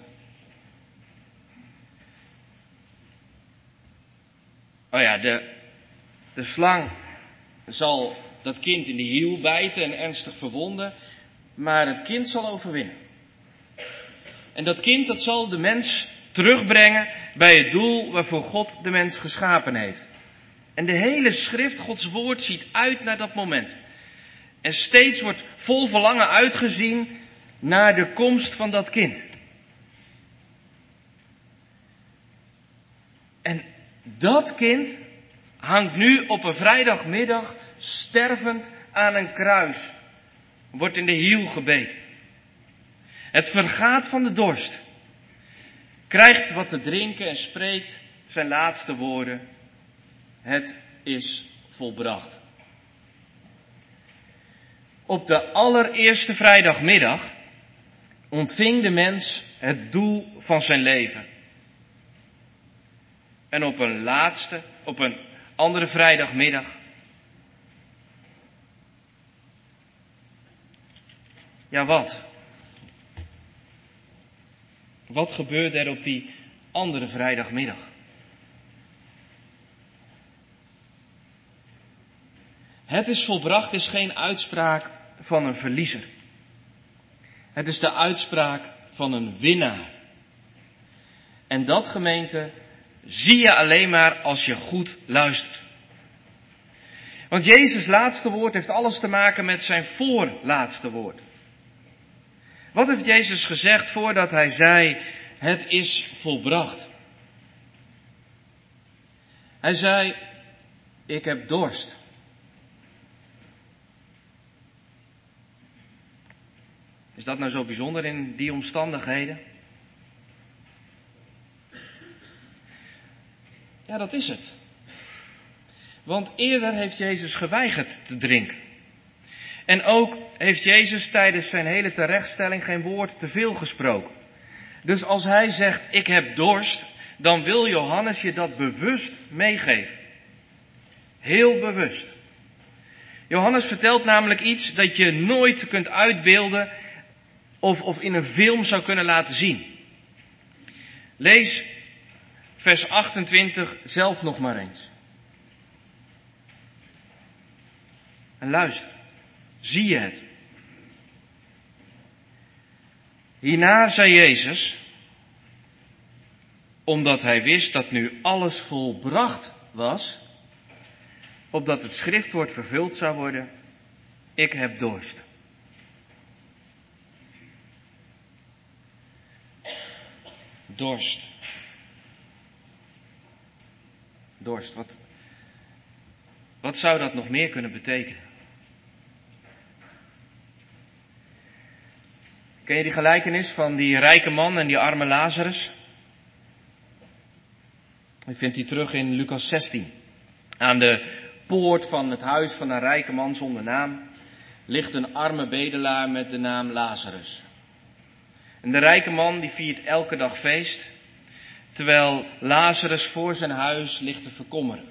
Oh ja, de slang zal dat kind in de hiel bijten en ernstig verwonden, maar het kind zal overwinnen. En dat kind, dat zal de mens terugbrengen bij het doel waarvoor God de mens geschapen heeft. En de hele schrift, Gods woord, ziet uit naar dat moment. En steeds wordt vol verlangen uitgezien naar de komst van dat kind. En dat kind hangt nu op een vrijdagmiddag stervend aan een kruis. Wordt in de hiel gebeten. Het vergaat van de dorst. Krijgt wat te drinken en spreekt zijn laatste woorden. Het is volbracht. Op de allereerste vrijdagmiddag ontving de mens het doel van zijn leven. En op een andere vrijdagmiddag ja, wat? Wat gebeurde er op die andere vrijdagmiddag? Het is volbracht is geen uitspraak van een verliezer. Het is de uitspraak van een winnaar. En dat, gemeente, zie je alleen maar als je goed luistert. Want Jezus' laatste woord heeft alles te maken met zijn voorlaatste woord. Wat heeft Jezus gezegd voordat hij zei, het is volbracht? Hij zei, ik heb dorst. Is dat nou zo bijzonder in die omstandigheden? Ja, dat is het. Want eerder heeft Jezus geweigerd te drinken. En ook heeft Jezus tijdens zijn hele terechtstelling geen woord te veel gesproken. Dus als hij zegt, ik heb dorst, dan wil Johannes je dat bewust meegeven. Heel bewust. Johannes vertelt namelijk iets dat je nooit kunt uitbeelden of in een film zou kunnen laten zien. Lees vers 28 zelf nog maar eens. En luister, zie je het? Hierna zei Jezus, omdat hij wist dat nu alles volbracht was, opdat het schriftwoord vervuld zou worden, ik heb dorst. Dorst. Dorst, wat zou dat nog meer kunnen betekenen? Ken je die gelijkenis van die rijke man en die arme Lazarus? Je vindt die terug in Lucas 16. Aan de poort van het huis van een rijke man zonder naam ligt een arme bedelaar met de naam Lazarus. En de rijke man die viert elke dag feest, terwijl Lazarus voor zijn huis ligt te verkommeren.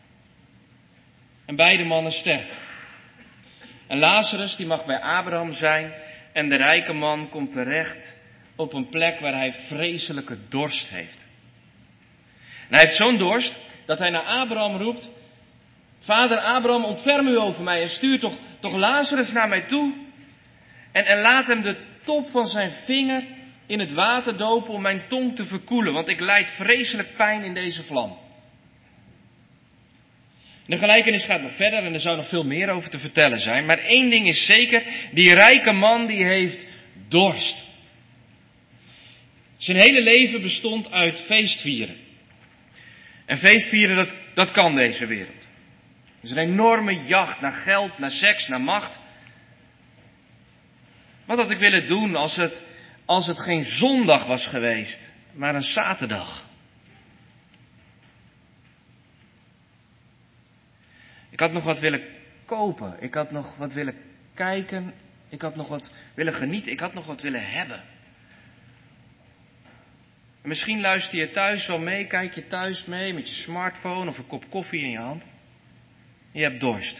En beide mannen sterven. En Lazarus die mag bij Abraham zijn en de rijke man komt terecht op een plek waar hij vreselijke dorst heeft. En hij heeft zo'n dorst dat hij naar Abraham roept, Vader Abraham, ontferm u over mij en stuur toch Lazarus naar mij toe. En laat hem de top van zijn vinger in het water dopen om mijn tong te verkoelen, want ik lijd vreselijk pijn in deze vlam. De gelijkenis gaat nog verder en er zou nog veel meer over te vertellen zijn. Maar één ding is zeker, die rijke man die heeft dorst. Zijn hele leven bestond uit feestvieren. En feestvieren, dat kan deze wereld. Het is een enorme jacht naar geld, naar seks, naar macht. Wat had ik willen doen als het geen zondag was geweest, maar een zaterdag? Ik had nog wat willen kopen. Ik had nog wat willen kijken. Ik had nog wat willen genieten. Ik had nog wat willen hebben. En misschien luister je thuis wel mee. Kijk je thuis mee met je smartphone of een kop koffie in je hand. Je hebt dorst.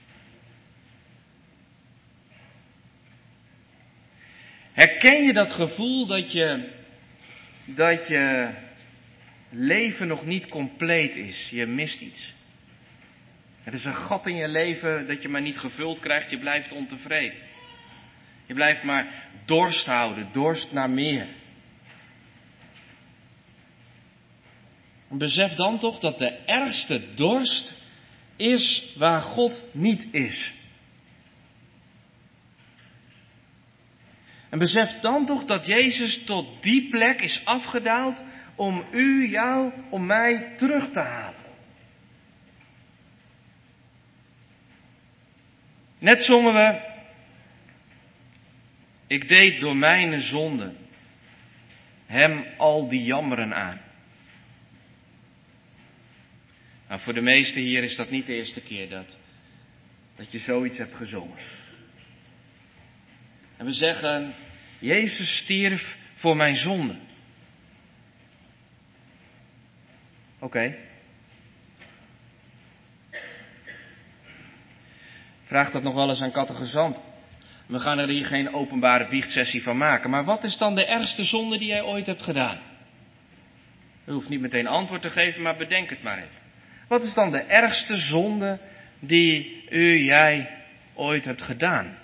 Herken je dat gevoel dat je leven nog niet compleet is? Je mist iets. Het is een gat in je leven dat je maar niet gevuld krijgt. Je blijft ontevreden. Je blijft maar dorst houden. Dorst naar meer. Besef dan toch dat de ergste dorst is waar God niet is. En besef dan toch dat Jezus tot die plek is afgedaald om u, jou, om mij terug te halen. Net zongen we, ik deed door mijn zonde hem al die jammeren aan. Nou, voor de meesten hier is dat niet de eerste keer dat je zoiets hebt gezongen. En we zeggen, Jezus stierf voor mijn zonde. Oké. Vraag dat nog wel eens aan catechizanten. We gaan er hier geen openbare biechtsessie van maken. Maar wat is dan de ergste zonde die jij ooit hebt gedaan? U hoeft niet meteen antwoord te geven, maar bedenk het maar even. Wat is dan de ergste zonde die jij ooit hebt gedaan?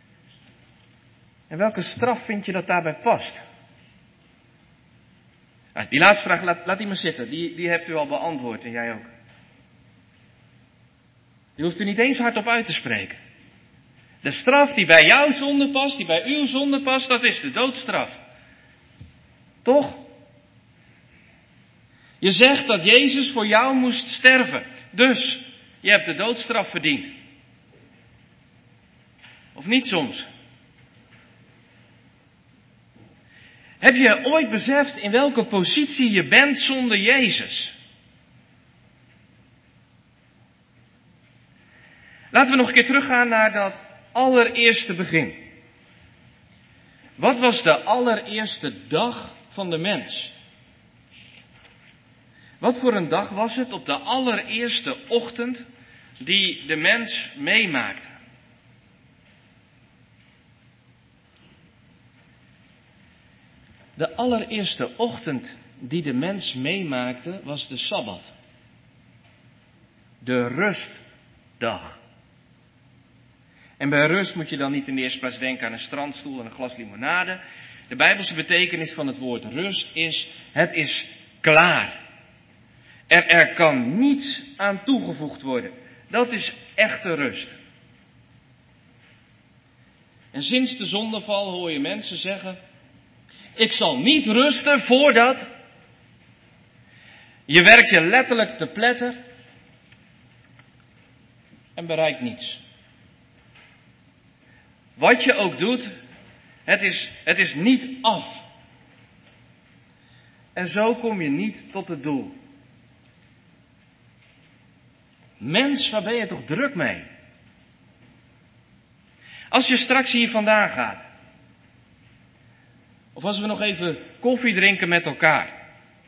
En welke straf vind je dat daarbij past? Die laatste vraag, laat die maar zitten. Die hebt u al beantwoord en jij ook. Je hoeft er niet eens hardop uit te spreken. De straf die bij jouw zonde past, die bij uw zonde past, dat is de doodstraf. Toch? Je zegt dat Jezus voor jou moest sterven. Dus, je hebt de doodstraf verdiend. Of niet soms? Heb je ooit beseft in welke positie je bent zonder Jezus? Laten we nog een keer teruggaan naar dat allereerste begin. Wat was de allereerste dag van de mens? Wat voor een dag was het op de allereerste ochtend die de mens meemaakte? De allereerste ochtend die de mens meemaakte was de Sabbat. De rustdag. En bij rust moet je dan niet in de eerste plaats denken aan een strandstoel en een glas limonade. De Bijbelse betekenis van het woord rust is, het is klaar. Er kan niets aan toegevoegd worden. Dat is echte rust. En sinds de zondeval hoor je mensen zeggen, ik zal niet rusten voordat. Je werkt je letterlijk te pletter en bereikt niets. Wat je ook doet, het is niet af. En zo kom je niet tot het doel. Mens, waar ben je toch druk mee? Als je straks hier vandaan gaat. Of als we nog even koffie drinken met elkaar.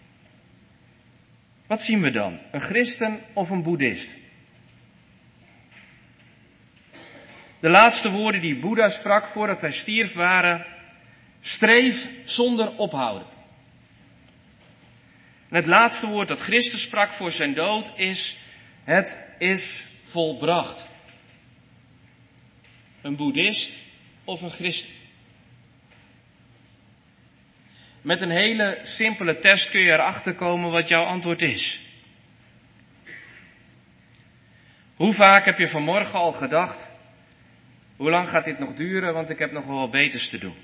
Wat zien we dan? Een christen of een boeddhist? De laatste woorden die Boeddha sprak voordat hij stierf waren, streef zonder ophouden. En het laatste woord dat Christus sprak voor zijn dood is, het is volbracht. Een boeddhist of een christen. Met een hele simpele test kun je erachter komen wat jouw antwoord is. Hoe vaak heb je vanmorgen al gedacht, hoe lang gaat dit nog duren, want ik heb nog wel wat beters te doen.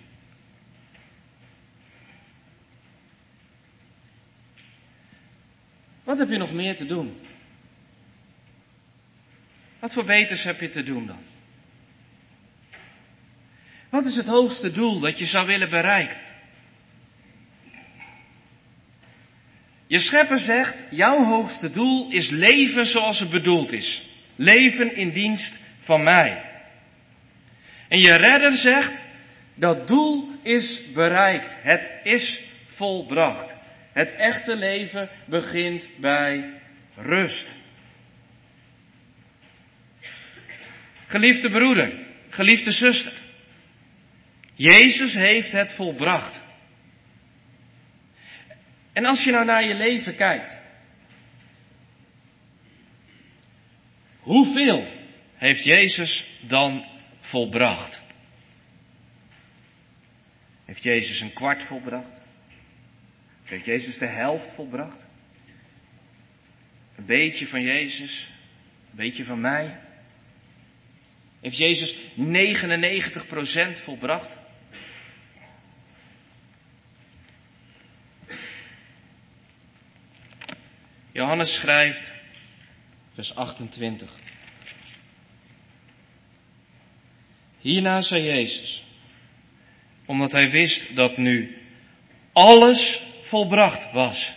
Wat heb je nog meer te doen? Wat voor beters heb je te doen dan? Wat is het hoogste doel dat je zou willen bereiken? Je schepper zegt, jouw hoogste doel is leven zoals het bedoeld is. Leven in dienst van mij. En je redder zegt, dat doel is bereikt. Het is volbracht. Het echte leven begint bij rust. Geliefde broeder, geliefde zuster. Jezus heeft het volbracht. En als je nou naar je leven kijkt. Hoeveel heeft Jezus dan volbracht? Heeft Jezus een kwart volbracht? Of heeft Jezus de helft volbracht? Een beetje van Jezus, een beetje van mij. Heeft Jezus 99% volbracht? Johannes schrijft, vers 28. Hierna zei Jezus, omdat hij wist dat nu alles volbracht was.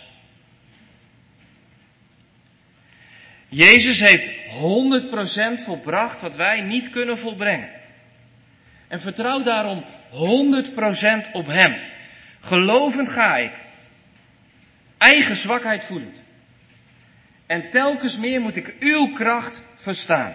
Jezus heeft 100% volbracht wat wij niet kunnen volbrengen. En vertrouw daarom 100% op Hem. Gelovend ga ik. Eigen zwakheid voelend. En telkens meer moet ik uw kracht verstaan.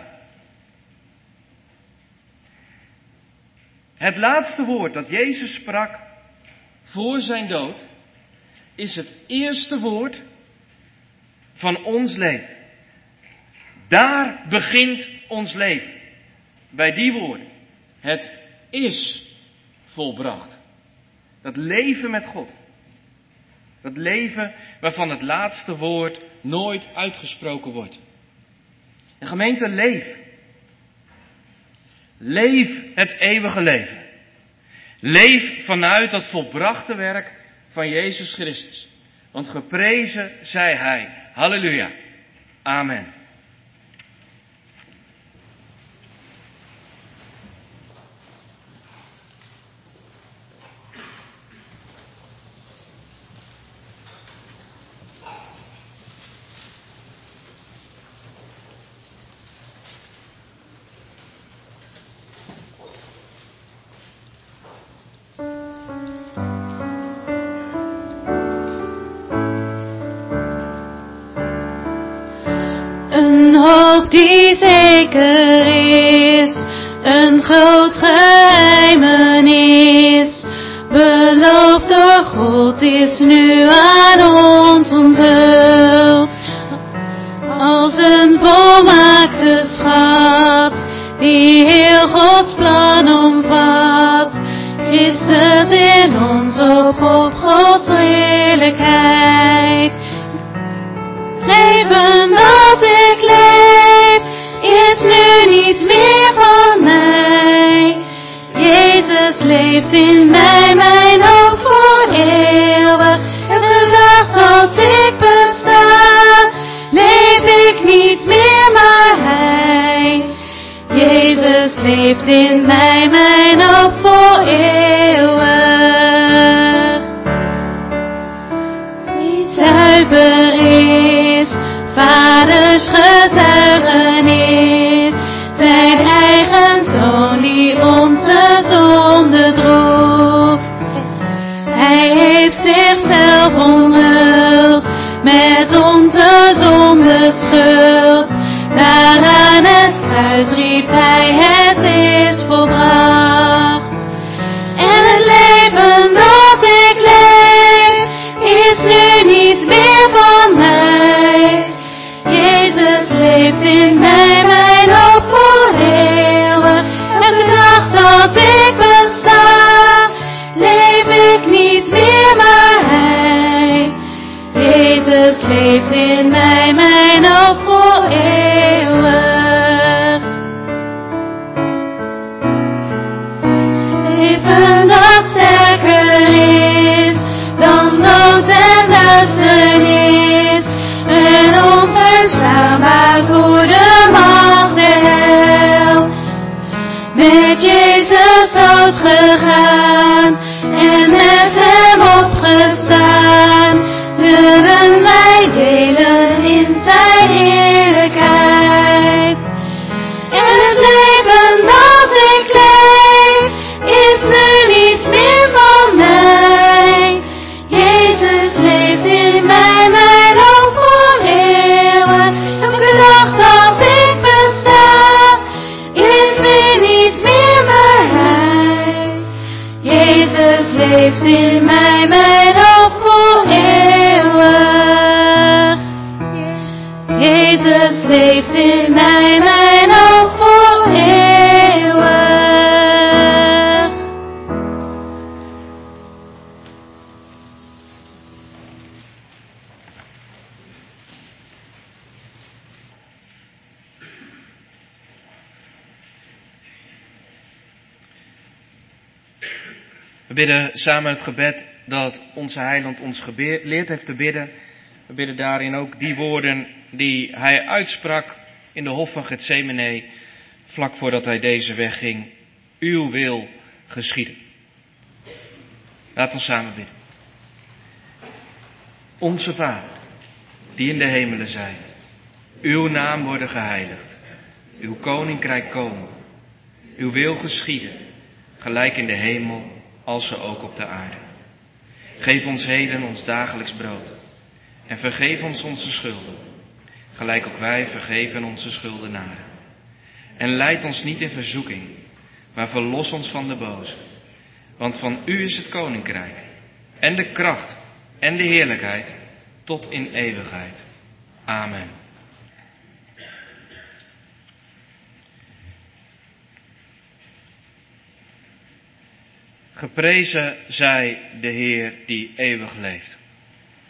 Het laatste woord dat Jezus sprak voor zijn dood is het eerste woord van ons leven. Daar begint ons leven. Bij die woorden. Het is volbracht. Dat leven met God. Dat leven waarvan het laatste woord nooit uitgesproken wordt. En gemeente, leef. Leef het eeuwige leven. Leef vanuit dat volbrachte werk van Jezus Christus. Want geprezen zij Hij. Halleluja. Amen. Die zeker is, een groot geheimenis, beloofd door God is nu aan ons onthuld. Als een volmaakte schat, die heel Gods plan omvat, Christus in ons op Gods heerlijkheid. Leven dat ik leef, is nu niet meer van mij. Jezus leeft in mij, mijn hoop voor eeuwig. Elke dag dat ik besta, leef ik niet meer, maar Hij. Jezus leeft in mij, mijn hoop voor eeuwig. Die zuiver is, Vaders getuigenis, zijn eigen Zoon die onze zonde droeg. Hij heeft zichzelf omhuld met onze zonde schuld. Daar aan het kruis riep Hij, het is volbracht. En het leven dat ik leef, is nu niet meer van mij. Jezus leeft in mij, mijn hoop voor eeuwig. Elke dag dat ik besta, leef ik niet meer, maar Hij. Jezus leeft in mij, mijn hoop voor eeuwig. Leven dat sterker is dan dood en duisternis, en onverslaanbaar voor de macht der hel. Met Jezus dood gegaan en met Hem opgestaan, zullen wij delen in Zijn heerlijkheid. En het leven dat ik leef, is nu niet meer van mij. Jezus leeft in mij, mijn hoop voor eeuwig. Elke dag dat ik besta, is nu niet meer, maar Hij. Jezus leeft in mij, mijn hoop voor eeuwig. Jezus leeft in mij, mijn hoop voor eeuwig. We bidden samen het gebed dat onze Heiland ons geleerd heeft te bidden. We bidden daarin ook die woorden die Hij uitsprak in de hof van Getsemane, vlak voordat Hij deze weg ging. Uw wil geschieden. Laten we samen bidden. Onze Vader, die in de hemelen zijt, uw naam worden geheiligd. Uw koninkrijk komen. Uw wil geschieden, gelijk in de hemel als ze ook op de aarde. Geef ons heden ons dagelijks brood. En vergeef ons onze schulden, gelijk ook wij vergeven onze schuldenaren. En leid ons niet in verzoeking, maar verlos ons van de boze. Want van u is het koninkrijk, en de kracht, en de heerlijkheid, tot in eeuwigheid. Amen. Geprezen zij de Heer die eeuwig leeft.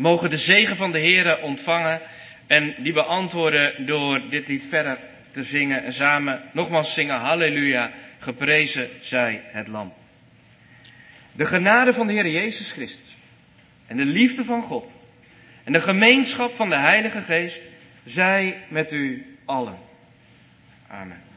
mogen de zegen van de Heere ontvangen en die beantwoorden door dit lied verder te zingen en samen nogmaals zingen, halleluja, geprezen zij het Lam. De genade van de Heer Jezus Christus en de liefde van God en de gemeenschap van de Heilige Geest zij met u allen. Amen.